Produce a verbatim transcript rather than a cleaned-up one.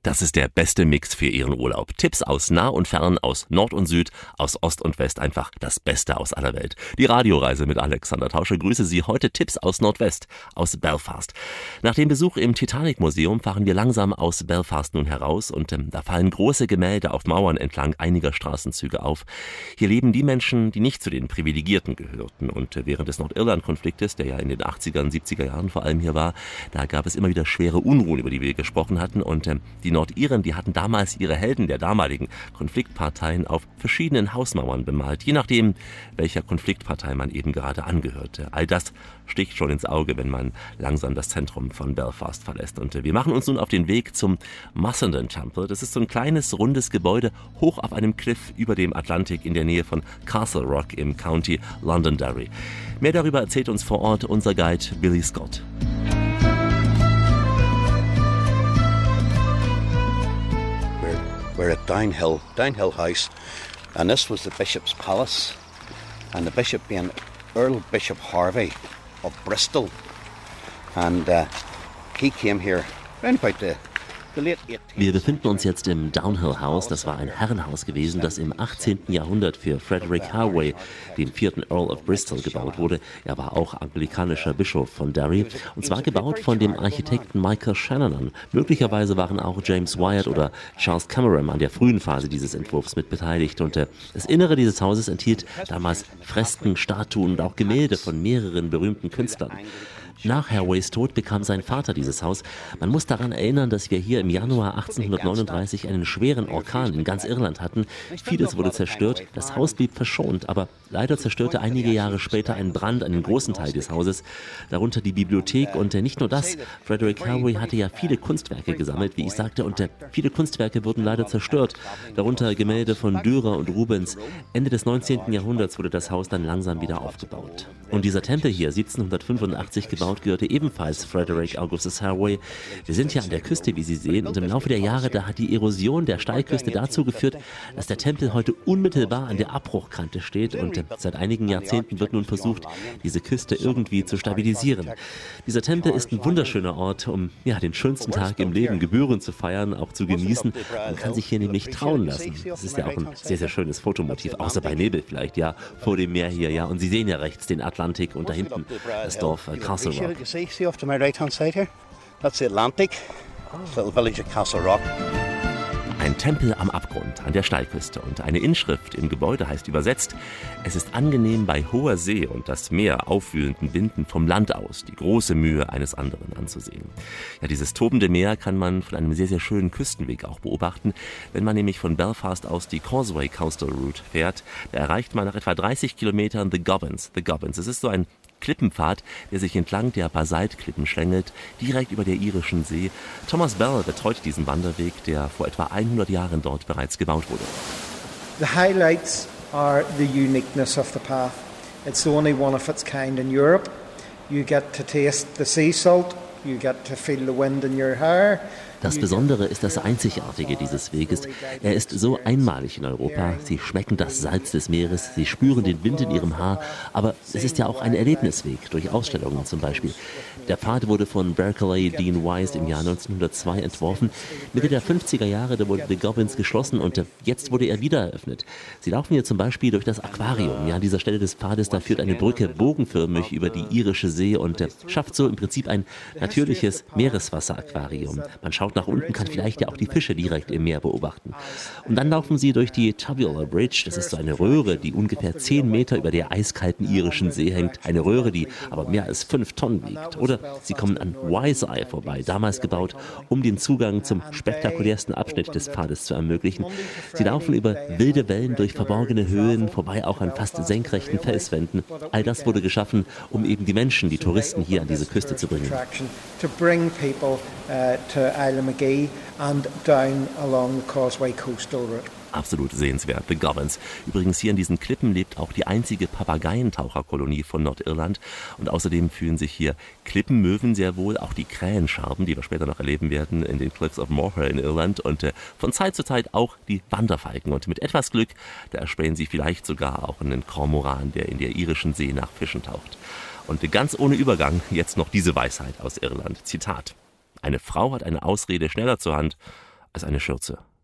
Das ist der beste Mix für Ihren Urlaub. Tipps aus nah und fern, aus Nord und Süd, aus Ost und West. Einfach das Beste aus aller Welt. Die Radioreise mit Alexander Tauscher. Grüße Sie heute. Tipps aus Nordwest, aus Belfast. Nach dem Besuch im Titanic-Museum fahren wir langsam aus Belfast nun heraus. Und ähm, da fallen große Gemälde auf Mauern entlang einiger Straßenzüge auf. Hier leben die Menschen, die nicht zu den Privilegierten gehörten. Und äh, während des Nordirland-Konfliktes, der ja in den achtzigern, siebziger Jahren vor allem hier war, da gab es immer wieder schwere Unruhen, über die wir gesprochen hatten. Und ähm, die Nordiren, die hatten damals ihre Helden der damaligen Konfliktparteien auf verschiedenen Hausmauern bemalt, je nachdem, welcher Konfliktpartei man eben gerade angehörte. All das sticht schon ins Auge, wenn man langsam das Zentrum von Belfast verlässt. Und wir machen uns nun auf den Weg zum Mussenden Temple. Das ist so ein kleines, rundes Gebäude hoch auf einem Cliff über dem Atlantik in der Nähe von Castle Rock im County Londonderry. Mehr darüber erzählt uns vor Ort unser Guide Billy Scott. We're at Downhill, Downhill House, and this was the Bishop's Palace, and the Bishop being Earl Bishop Harvey of Bristol, and uh, he came here around about the Wir befinden uns jetzt im Downhill House. Das war ein Herrenhaus gewesen, das im achtzehnten Jahrhundert für Frederick Harvey, den vierten Earl of Bristol, gebaut wurde. Er war auch anglikanischer Bischof von Derry, und zwar gebaut von dem Architekten Michael Shannon. Möglicherweise waren auch James Wyatt oder Charles Cameron an der frühen Phase dieses Entwurfs mit beteiligt. Und äh, das Innere dieses Hauses enthielt damals Fresken, Statuen und auch Gemälde von mehreren berühmten Künstlern. Nach Harveys Tod bekam sein Vater dieses Haus. Man muss daran erinnern, dass wir hier im Januar achtzehnhundertneununddreißig einen schweren Orkan in ganz Irland hatten. Vieles wurde zerstört, das Haus blieb verschont, aber leider zerstörte einige Jahre später ein Brand einen großen Teil des Hauses, darunter die Bibliothek. Und äh, nicht nur das, Frederick Harvey hatte ja viele Kunstwerke gesammelt, wie ich sagte, und äh, viele Kunstwerke wurden leider zerstört, darunter Gemälde von Dürer und Rubens. Ende des neunzehnten Jahrhunderts wurde das Haus dann langsam wieder aufgebaut. Und dieser Tempel hier, siebzehnhundertfünfundachtzig gebaut, gehörte ebenfalls Frederick Augustus Harvey. Wir sind hier an der Küste, wie Sie sehen, und im Laufe der Jahre, da hat die Erosion der Steilküste dazu geführt, dass der Tempel heute unmittelbar an der Abbruchkante steht, und seit einigen Jahrzehnten wird nun versucht, diese Küste irgendwie zu stabilisieren. Dieser Tempel ist ein wunderschöner Ort, um ja, den schönsten Tag im Leben gebührend zu feiern, auch zu genießen. Man kann sich hier nämlich trauen lassen. Das ist ja auch ein sehr, sehr schönes Fotomotiv, außer bei Nebel vielleicht, ja, vor dem Meer hier, ja. Und Sie sehen ja rechts den Atlantik und da hinten das Dorf äh, Castle Rock. You see, see off to my right hand side here? That's the Atlantic, this little village of Castle Rock. Ein Tempel am Abgrund, an der Steilküste, und eine Inschrift im Gebäude heißt übersetzt: Es ist angenehm, bei hoher See und das Meer aufwühlenden Winden vom Land aus die große Mühe eines anderen anzusehen. Ja, dieses tobende Meer kann man von einem sehr, sehr schönen Küstenweg auch beobachten. Wenn man nämlich von Belfast aus die Causeway Coastal Route fährt, da erreicht man nach etwa dreißig Kilometern The Gobbins. The Gobbins, es ist so ein Klippenpfad, der sich entlang der Basaltklippen schlängelt, direkt über der irischen See. Thomas Bell betreut diesen Wanderweg, der vor etwa hundert Jahren dort bereits gebaut wurde. The highlights are the uniqueness of the path. It's the only one of its kind in Europe. You get to taste the sea salt, you get to feel the wind in your hair. Das Besondere ist das Einzigartige dieses Weges. Er ist so einmalig in Europa. Sie schmecken das Salz des Meeres, Sie spüren den Wind in Ihrem Haar. Aber es ist ja auch ein Erlebnisweg, durch Ausstellungen zum Beispiel. Der Pfad wurde von Berkeley Dean Wise im Jahr neunzehnhundertzwei entworfen. Mitte der fünfziger Jahre, da wurde The Gobbins geschlossen, und jetzt wurde er wieder eröffnet. Sie laufen hier zum Beispiel durch das Aquarium. Ja, an dieser Stelle des Pfades, da führt eine Brücke bogenförmig über die irische See und schafft so im Prinzip ein natürliches Meereswasseraquarium. Man schaut nach unten, kann vielleicht ja auch die Fische direkt im Meer beobachten. Und dann laufen sie durch die Tubular Bridge. Das ist so eine Röhre, die ungefähr zehn Meter über der eiskalten irischen See hängt. Eine Röhre, die aber mehr als fünf Tonnen wiegt. Oder sie kommen an Wise Eye vorbei, damals gebaut, um den Zugang zum spektakulärsten Abschnitt des Pfades zu ermöglichen. Sie laufen über wilde Wellen durch verborgene Höhen, vorbei auch an fast senkrechten Felswänden. All das wurde geschaffen, um eben die Menschen, die Touristen hier an diese Küste zu bringen. McGee and down along the Causeway Coastal Route. Absolut sehenswert, The Gobbins. Übrigens, hier in diesen Klippen lebt auch die einzige Papageientaucherkolonie von Nordirland. Und außerdem fühlen sich hier Klippenmöwen sehr wohl, auch die Krähenscharben, die wir später noch erleben werden in den Cliffs of Moher in Irland. Und äh, von Zeit zu Zeit auch die Wanderfalken. Und mit etwas Glück, da erspähen sie vielleicht sogar auch einen Kormoran, der in der irischen See nach Fischen taucht. Und ganz ohne Übergang jetzt noch diese Weisheit aus Irland. Zitat: Eine Frau hat eine Ausrede schneller zur Hand als eine Schürze.